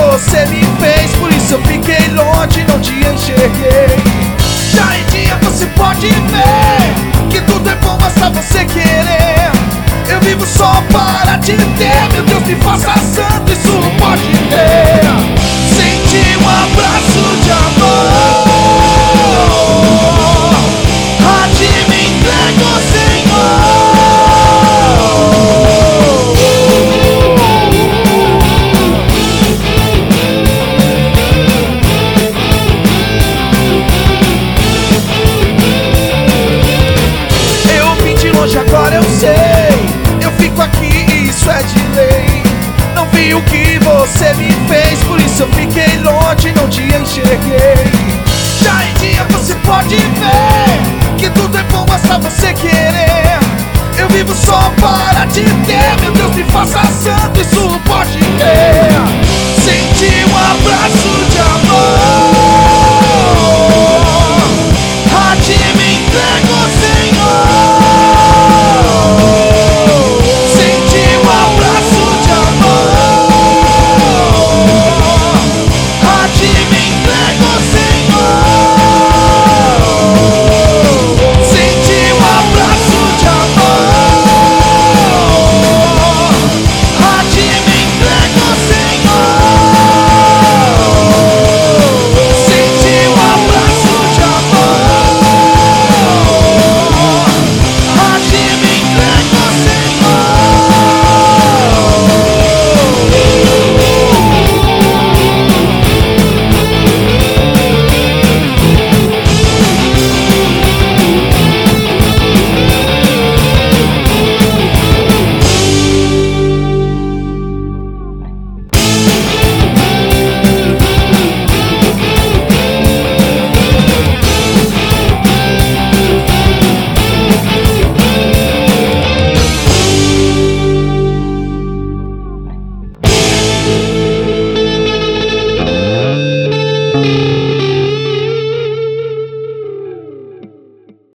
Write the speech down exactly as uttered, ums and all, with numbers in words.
você me fez, por isso eu fiquei longe, não te enxerguei. Já em dia você pode ver que tudo é bom, basta você querer. Eu vivo só para te ter, meu Deus, me faça santo, isso não pode ter. Senti um abraço de amor, a ti me entrego, Senhor. Eu vim de longe, agora eu sei, eu fico aqui e isso é de lei. Não vi o que você me fez, por isso eu fiquei longe, não te enxerguei. Já em dia você pode ver que tudo é bom, basta você querer. Eu vivo só para te ter, meu Deus, me faça santo, isso não pode ter.